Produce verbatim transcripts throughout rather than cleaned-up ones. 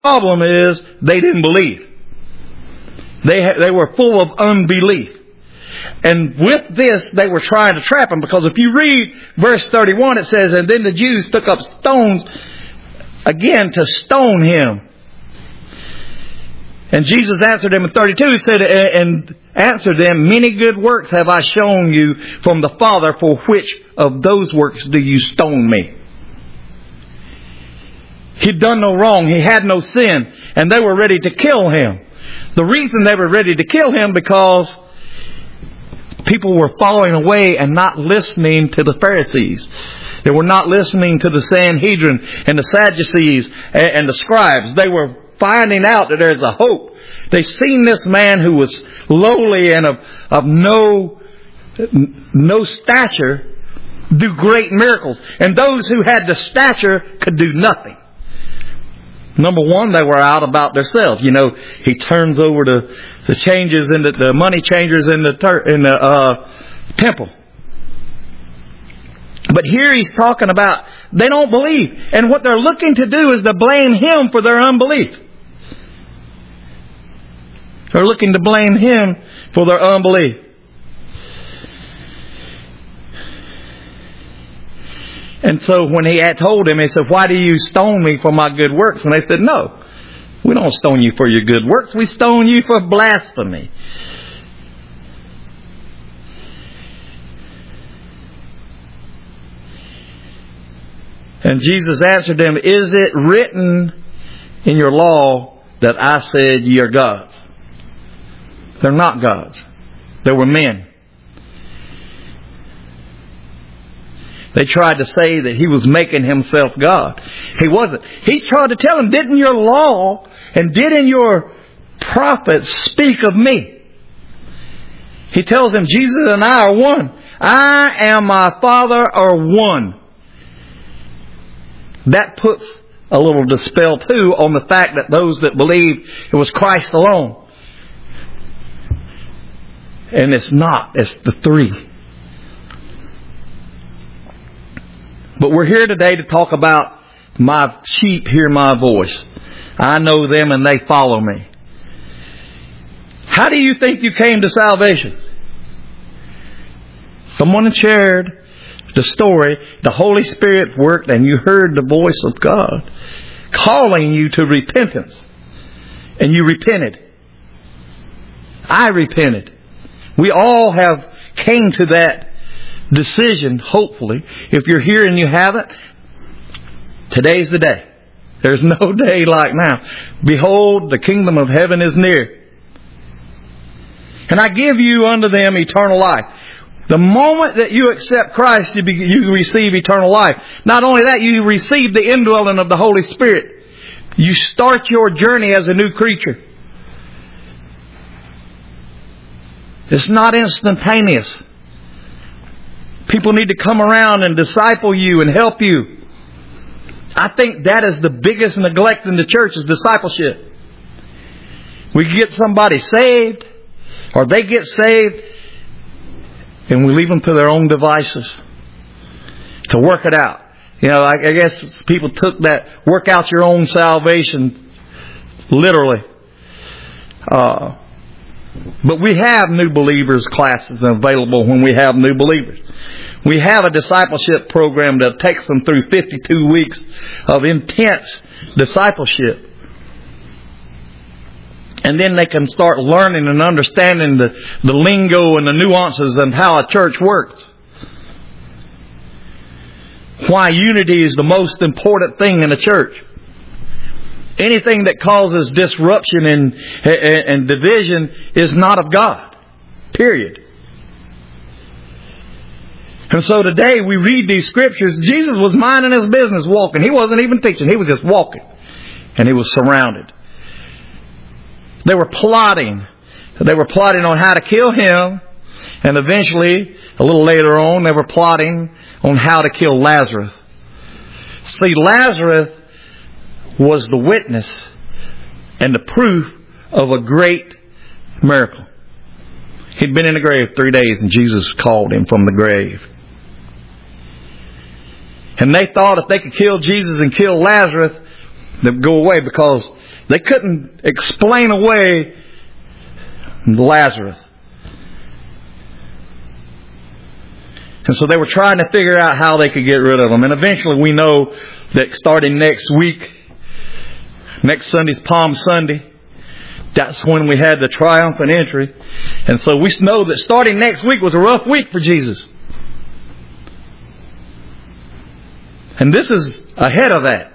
problem is they didn't believe. They ha- they were full of unbelief. And with this, they were trying to trap him, because if you read verse thirty-one, it says, and then the Jews took up stones again to stone him. And Jesus answered them in thirty-two, he said, and answered them, many good works have I shown you from the Father, for which of those works do you stone me? He'd done no wrong. He had no sin. And they were ready to kill him. The reason they were ready to kill him, because people were falling away and not listening to the Pharisees. They were not listening to the Sanhedrin and the Sadducees and the scribes. They were finding out that there's a hope. They seen this man who was lowly and of, of no, no stature do great miracles. And those who had the stature could do nothing. Number one, they were out about themselves. You know, he turns over the, the changes in the, the money changers in the ter, in the uh, temple. But here he's talking about they don't believe, and what they're looking to do is to blame him for their unbelief. They're looking to blame him for their unbelief. And so when he had told him, he said, why do you stone me for my good works? And they said, no, we don't stone you for your good works. We stone you for blasphemy. And Jesus answered them, is it written in your law that I said ye are gods? They're not gods. They were men. They tried to say that he was making himself God. He wasn't. He tried to tell them, didn't your law and didn't your prophets speak of me? He tells them, Jesus and I are one. I and my Father are one. That puts a little dispel too on the fact that those that believe it was Christ alone. And it's not. It's the three. But we're here today to talk about my sheep hear my voice. I know them and they follow me. How do you think you came to salvation? Someone shared the story. The Holy Spirit worked and you heard the voice of God calling you to repentance. And you repented. I repented. We all have came to that decision, hopefully. If you're here and you haven't, today's the day. There's no day like now. Behold, the kingdom of heaven is near. And I give you unto them eternal life. The moment that you accept Christ, you, be, you receive eternal life. Not only that, you receive the indwelling of the Holy Spirit. You start your journey as a new creature. It's not instantaneous. People need to come around and disciple you and help you. I think that is the biggest neglect in the church, is discipleship. We get somebody saved, or they get saved, and we leave them to their own devices to work it out. You know, I, I guess people took that work out your own salvation literally. Uh, but we have new believers classes available when we have new believers. We have a discipleship program that takes them through fifty-two weeks of intense discipleship. And then they can start learning and understanding the, the lingo and the nuances and how a church works. Why unity is the most important thing in a church. Anything that causes disruption and, and, and division is not of God. Period. And so today we read these scriptures. Jesus was minding his business walking. He wasn't even teaching. He was just walking. And he was surrounded. They were plotting. They were plotting on how to kill him. And eventually, a little later on, they were plotting on how to kill Lazarus. See, Lazarus was the witness and the proof of a great miracle. He'd been in the grave three days and Jesus called him from the grave. And they thought if they could kill Jesus and kill Lazarus, they'd go away, because They couldn't explain away Lazarus. And so they were trying to figure out how they could get rid of him. And eventually we know that starting next week, next Sunday's Palm Sunday, that's when we had the triumphant entry. And so we know that starting next week was a rough week for Jesus. And this is ahead of that.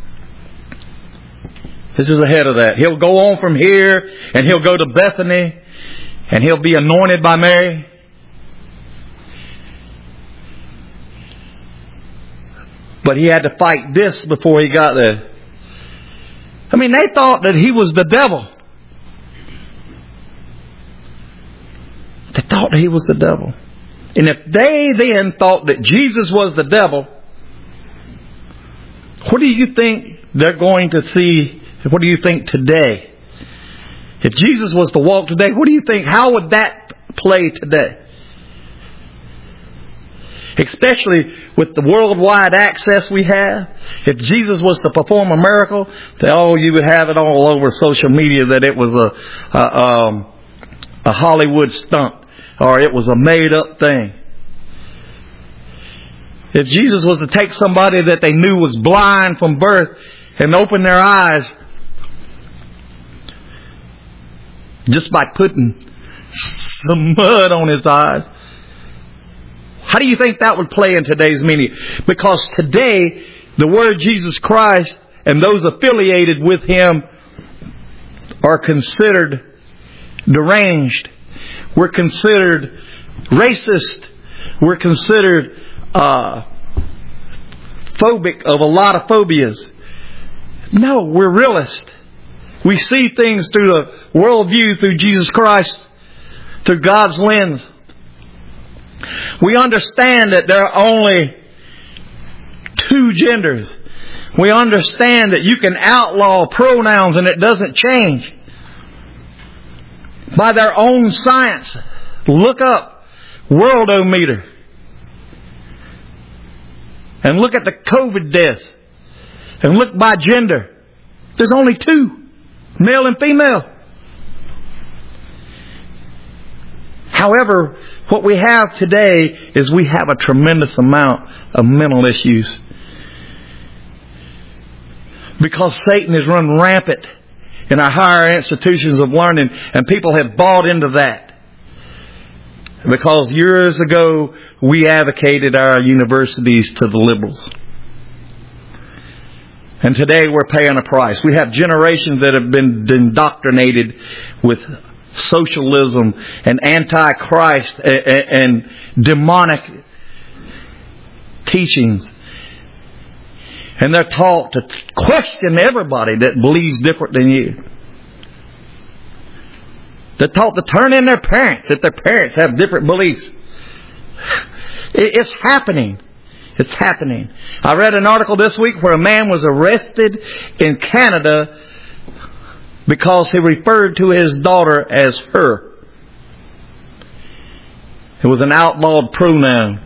This is ahead of that. He'll go on from here and he'll go to Bethany and he'll be anointed by Mary. But he had to fight this before he got there. I mean, they thought that he was the devil. They thought that he was the devil. And if they then thought that Jesus was the devil, what do you think they're going to see? What do you think today? If Jesus was to walk today, what do you think? How would that play today? Especially with the worldwide access we have. If Jesus was to perform a miracle, then, oh, you would have it all over social media that it was a, a, um, a Hollywood stunt or it was a made-up thing. If Jesus was to take somebody that they knew was blind from birth and open their eyes just by putting some mud on his eyes, how do you think that would play in today's meaning? Because today, the word Jesus Christ and those affiliated with Him are considered deranged. We're considered racist. We're considered uh, phobic of a lot of phobias. No, we're realists. We see things through the worldview, through Jesus Christ, through God's lens. We understand that there are only two genders. We understand that you can outlaw pronouns and it doesn't change. By their own science, look up Worldometer and look at the COVID deaths and look by gender. There's only two, male and female. However, what we have today is we have a tremendous amount of mental issues. Because Satan has run rampant in our higher institutions of learning, and people have bought into that. Because years ago, we advocated our universities to the liberals. And today we're paying a price. We have generations that have been indoctrinated with socialism and anti-Christ and demonic teachings. And they're taught to question everybody that believes different than you. They're taught to turn in their parents if their parents have different beliefs. It's happening. It's happening. I read an article this week where a man was arrested in Canada because he referred to his daughter as her. It was an outlawed pronoun.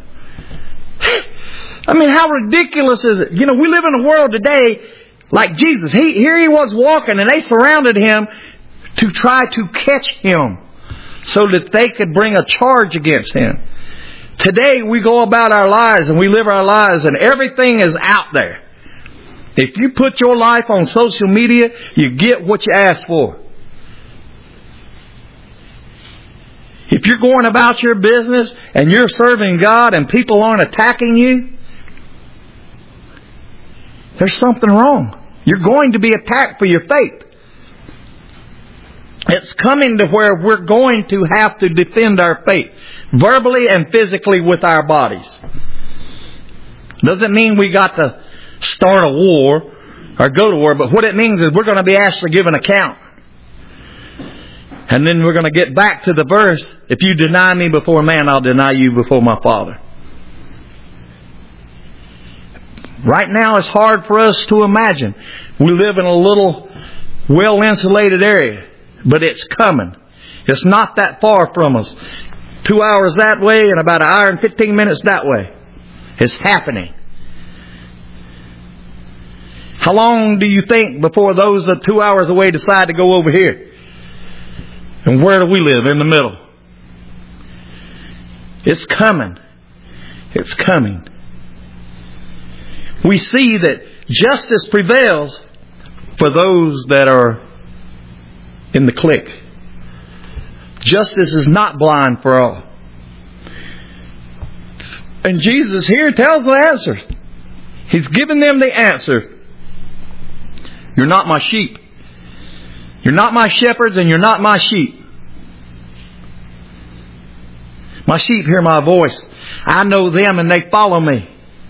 I mean, how ridiculous is it? You know, we live in a world today like Jesus. He, here he was walking and they surrounded him to try to catch him so that they could bring a charge against him. Today we go about our lives and we live our lives and everything is out there. If you put your life on social media, you get what you ask for. If you're going about your business and you're serving God and people aren't attacking you, there's something wrong. You're going to be attacked for your faith. It's coming to where we're going to have to defend our faith, verbally and physically with our bodies. Doesn't mean we got to start a war or go to war, but what it means is we're going to be asked to give an account. And then we're going to get back to the verse, if you deny me before man, I'll deny you before my Father. Right now it's hard for us to imagine. We live in a little well-insulated area, but it's coming. It's not that far from us. Two hours that way and about an hour and fifteen minutes that way. It's happening. How long do you think before those that are two hours away decide to go over here? And where do we live? In the middle. It's coming. It's coming. We see that justice prevails for those that are in the clique. Justice is not blind for all. And Jesus here tells the answer. He's given them the answer. You're not my sheep. You're not my shepherds and you're not my sheep. My sheep hear my voice. I know them and they follow me.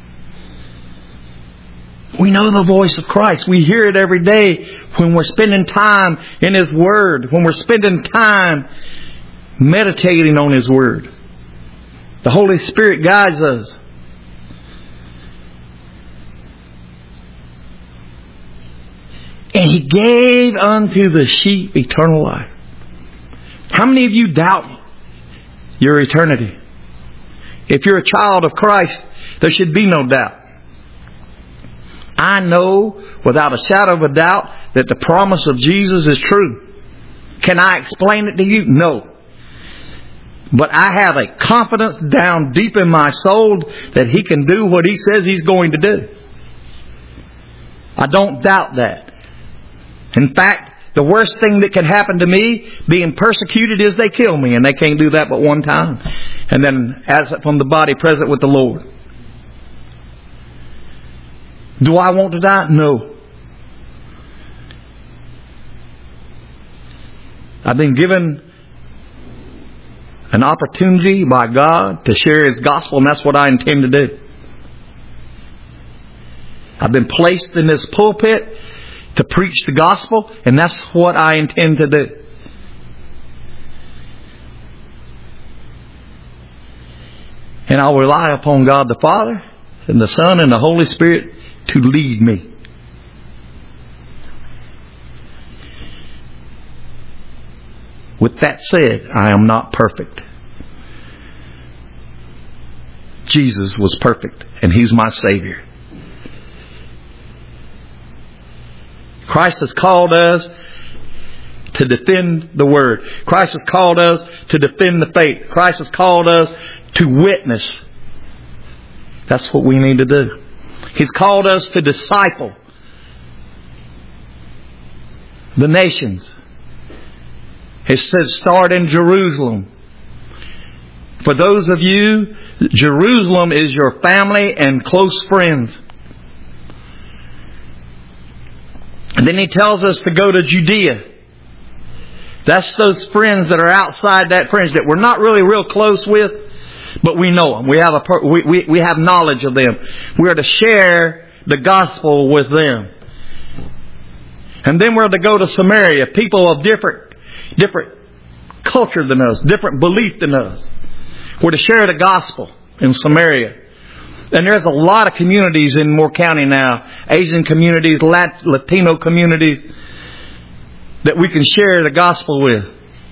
We know the voice of Christ. We hear it every day when we're spending time in His Word. When we're spending time meditating on His Word. The Holy Spirit guides us. And He gave unto the sheep eternal life. How many of you doubt your eternity? If you're a child of Christ, there should be no doubt. I know without a shadow of a doubt that the promise of Jesus is true. Can I explain it to you? No. But I have a confidence down deep in my soul that He can do what He says He's going to do. I don't doubt that. In fact, the worst thing that can happen to me being persecuted is they kill me, and they can't do that but one time. And then as from the body present with the Lord. Do I want to die? No. I've been given an opportunity by God to share His gospel, and that's what I intend to do. I've been placed in this pulpit to preach the gospel, and that's what I intend to do. And I'll rely upon God the Father and the Son and the Holy Spirit to lead me. With that said, I am not perfect. Jesus was perfect, and He's my Savior. Christ has called us to defend the Word. Christ has called us to defend the faith. Christ has called us to witness. That's what we need to do. He's called us to disciple the nations. It says start in Jerusalem. For those of you, Jerusalem is your family and close friends. And then He tells us to go to Judea. That's those friends that are outside that friends that we're not really real close with, but we know them. We have a we, we, we have knowledge of them. We are to share the gospel with them. And then we're to go to Samaria, people of different different culture than us, different belief than us. We're to share the gospel in Samaria. And there's a lot of communities in Moore County now. Asian communities, Lat- Latino communities that we can share the gospel with.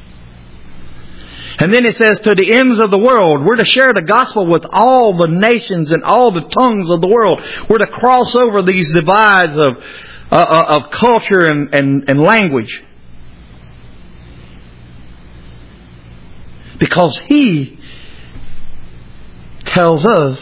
And then it says to the ends of the world. We're to share the gospel with all the nations and all the tongues of the world. We're to cross over these divides of, uh, of culture and, and, and language. Because He tells us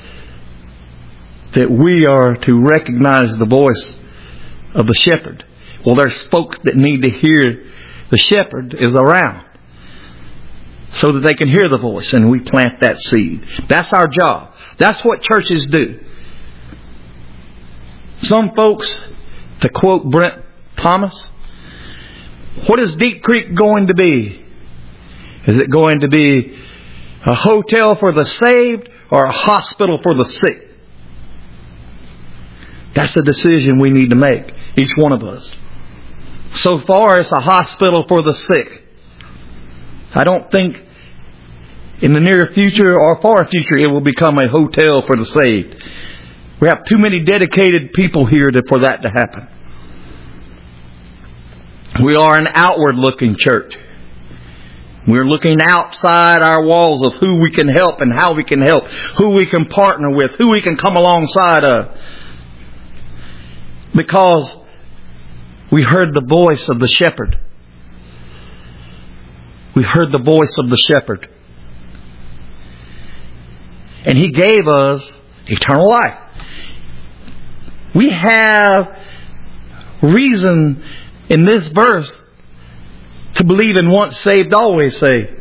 that we are to recognize the voice of the shepherd. Well, there's folks that need to hear the shepherd is around so that they can hear the voice, and we plant that seed. That's our job. That's what churches do. Some folks, to quote Brent Thomas, what is Deep Creek going to be? Is it going to be a hotel for the saved or a hospital for the sick? That's a decision we need to make, each one of us. So far, it's a hospital for the sick. I don't think in the near future or far future it will become a hotel for the saved. We have too many dedicated people here to, for that to happen. We are an outward-looking church. We're looking outside our walls of who we can help and how we can help, who we can partner with, who we can come alongside of. Because we heard the voice of the shepherd. We heard the voice of the shepherd. And He gave us eternal life. We have reason in this verse to believe in once saved, always saved.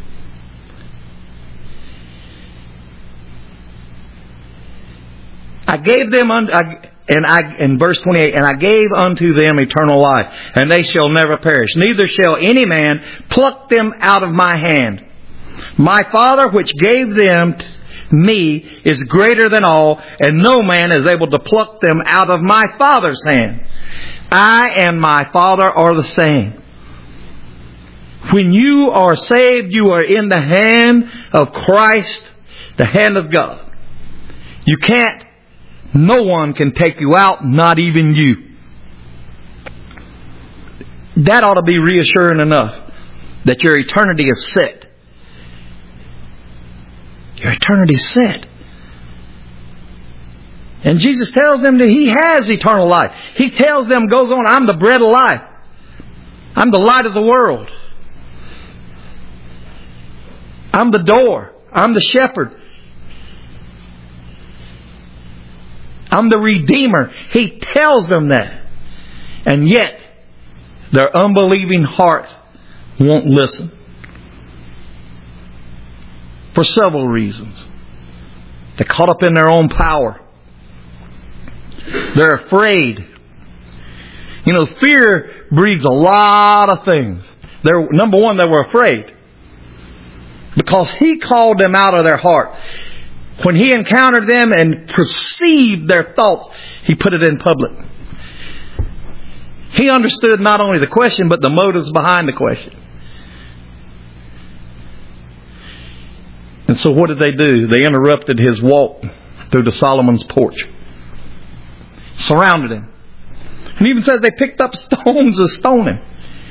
I gave them, un- I, and I, in verse twenty-eight, and I gave unto them eternal life, and they shall never perish. Neither shall any man pluck them out of my hand. My Father which gave them t- me is greater than all, and no man is able to pluck them out of my Father's hand. I and my Father are the same. When you are saved, you are in the hand of Christ, the hand of God. You can't, no one can take you out, not even you. That ought to be reassuring enough that your eternity is set. Your eternity is set. And Jesus tells them that He has eternal life. He tells them, goes on, I'm the bread of life. I'm the light of the world. I'm the door. I'm the shepherd. I'm the Redeemer. He tells them that. And yet, their unbelieving hearts won't listen. For several reasons. They're caught up in their own power. They're afraid. You know, fear breeds a lot of things. They're, number one, they were afraid. Because He called them out of their heart. When He encountered them and perceived their thoughts, He put it in public. He understood not only the question, but the motives behind the question. And so what did they do? They interrupted His walk through the Solomon's porch. Surrounded Him. And even says they picked up stones to stone Him.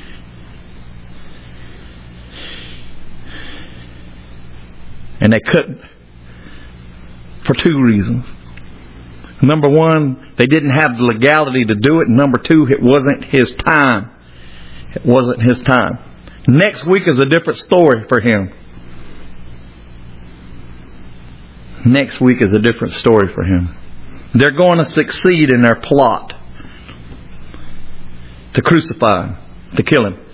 And they couldn't. For two reasons. Number one, they didn't have the legality to do it. And number two, it wasn't His time. It wasn't His time. Next week is a different story for Him. Next week is a different story for Him. They're going to succeed in their plot to crucify Him, to kill Him.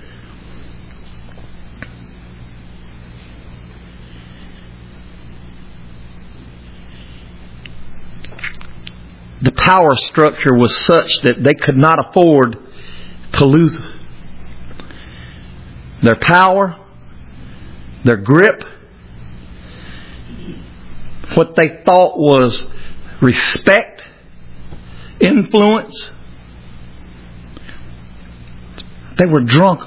The power structure was such that they could not afford to lose their power, their grip, what they thought was respect, influence. They were drunk.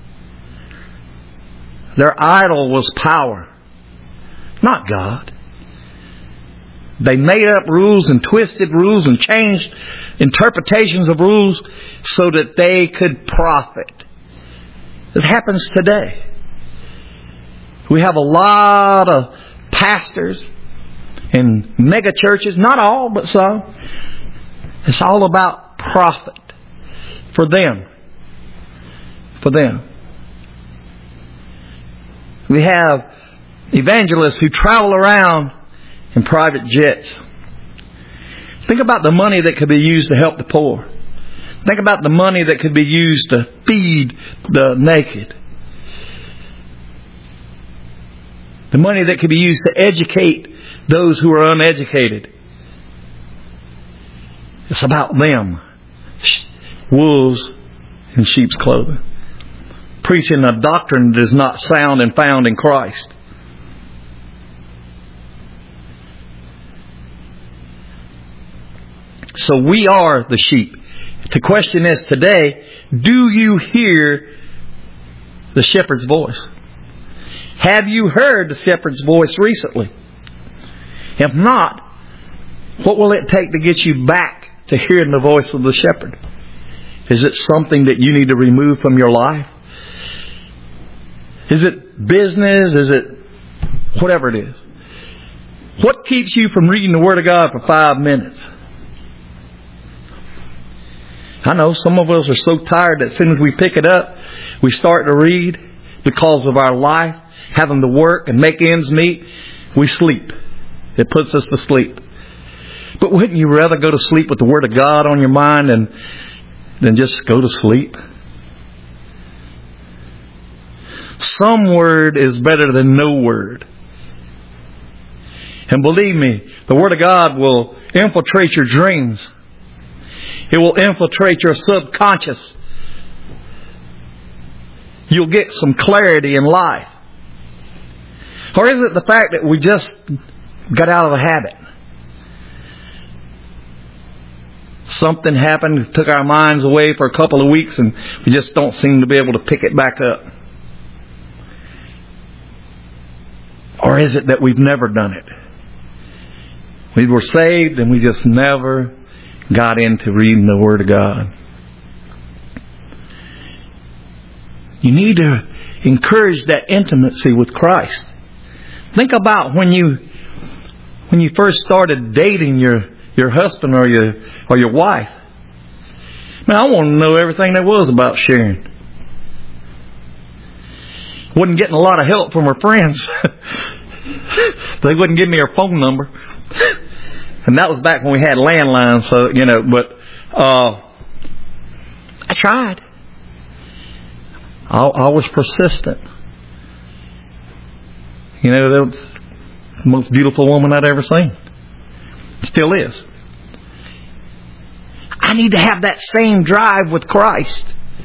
Their idol was power, not God. They made up rules and twisted rules and changed interpretations of rules so that they could profit. It happens today. We have a lot of pastors in mega churches, not all, but some. It's all about profit for them. For them. We have evangelists who travel around in private jets. Think about the money that could be used to help the poor. Think about the money that could be used to feed the naked. The money that could be used to educate those who are uneducated. It's about them. Wolves in sheep's clothing. Preaching a doctrine that is not sound and found in Christ. So we are the sheep. The question is today, do you hear the shepherd's voice? Have you heard the shepherd's voice recently? If not, what will it take to get you back to hearing the voice of the shepherd? Is it something that you need to remove from your life? Is it business? Is it whatever it is? What keeps you from reading the Word of God for five minutes? I know some of us are so tired that as soon as we pick it up, we start to read because of our life, having to work and make ends meet. We sleep. It puts us to sleep. But wouldn't you rather go to sleep with the Word of God on your mind than, than just go to sleep? Some word is better than no word. And believe me, the Word of God will infiltrate your dreams. It will infiltrate your subconscious. You'll get some clarity in life. Or is it the fact that we just got out of a habit? Something happened, took our minds away for a couple of weeks, and we just don't seem to be able to pick it back up. Or is it that we've never done it? We were saved and we just never got into reading the Word of God. You need to encourage that intimacy with Christ. Think about when you when you first started dating your, your husband or your or your wife. Man, I want to know everything there was about Sharon. Wasn't getting a lot of help from her friends. They wouldn't give me her phone number. And that was back when we had landlines, so, you know, but uh, I tried. I, I was persistent. You know, that was the most beautiful woman I'd ever seen. Still is. I need to have that same drive with Christ.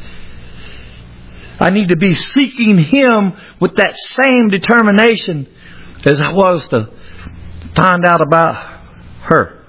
I need to be seeking Him with that same determination as I was to find out about her.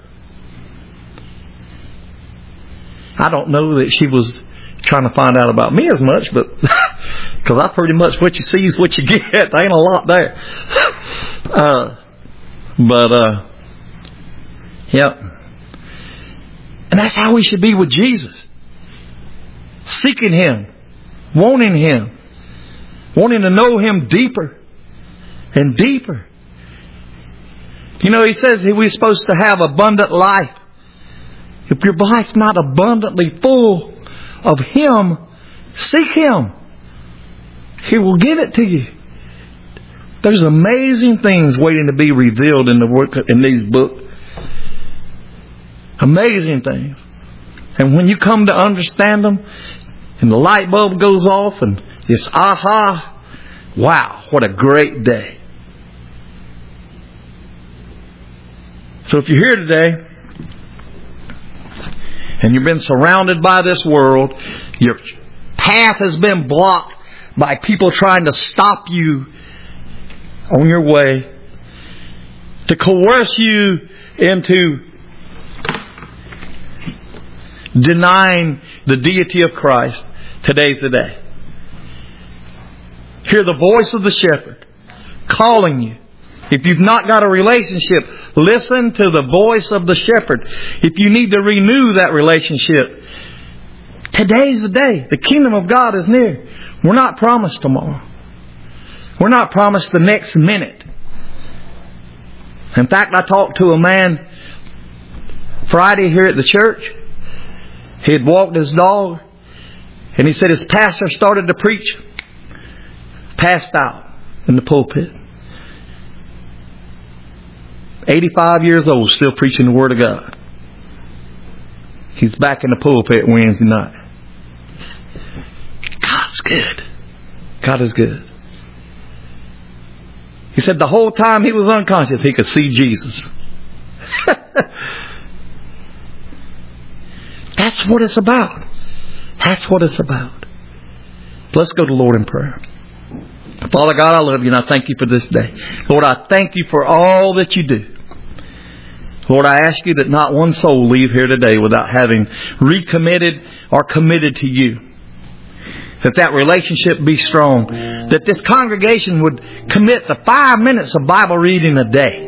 I don't know that she was trying to find out about me as much, but because I pretty much what you see is what you get. There ain't a lot there. Uh, but, uh, yeah. And that's how we should be with Jesus. Seeking Him. Wanting Him. Wanting to know Him deeper and deeper. You know, He says we're supposed to have abundant life. If your life's not abundantly full of Him, seek Him. He will give it to you. There's amazing things waiting to be revealed in the work in these books. Amazing things. And when you come to understand them, and the light bulb goes off, and it's aha, wow, what a great day. So if you're here today, and you've been surrounded by this world, your path has been blocked by people trying to stop you on your way, to coerce you into denying the deity of Christ, today's the day. Hear the voice of the shepherd calling you. If you've not got a relationship, listen to the voice of the shepherd. If you need to renew that relationship, today's the day. The kingdom of God is near. We're not promised tomorrow. We're not promised the next minute. In fact, I talked to a man Friday here at the church. He had walked his dog, and he said his pastor started to preach, passed out in the pulpit. eighty-five years old, still preaching the Word of God. He's back in the pulpit Wednesday night. God's good. God is good. He said the whole time he was unconscious, he could see Jesus. That's what it's about. That's what it's about. Let's go to the Lord in prayer. Father God, I love you and I thank you for this day. Lord, I thank you for all that you do. Lord, I ask you that not one soul leave here today without having recommitted or committed to you. That that relationship be strong. That this congregation would commit to five minutes of Bible reading a day.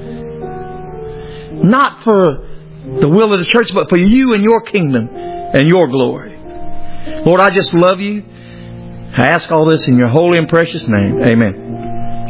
Not for the will of the church, but for you and your kingdom and your glory. Lord, I just love you. I ask all this in your holy and precious name. Amen.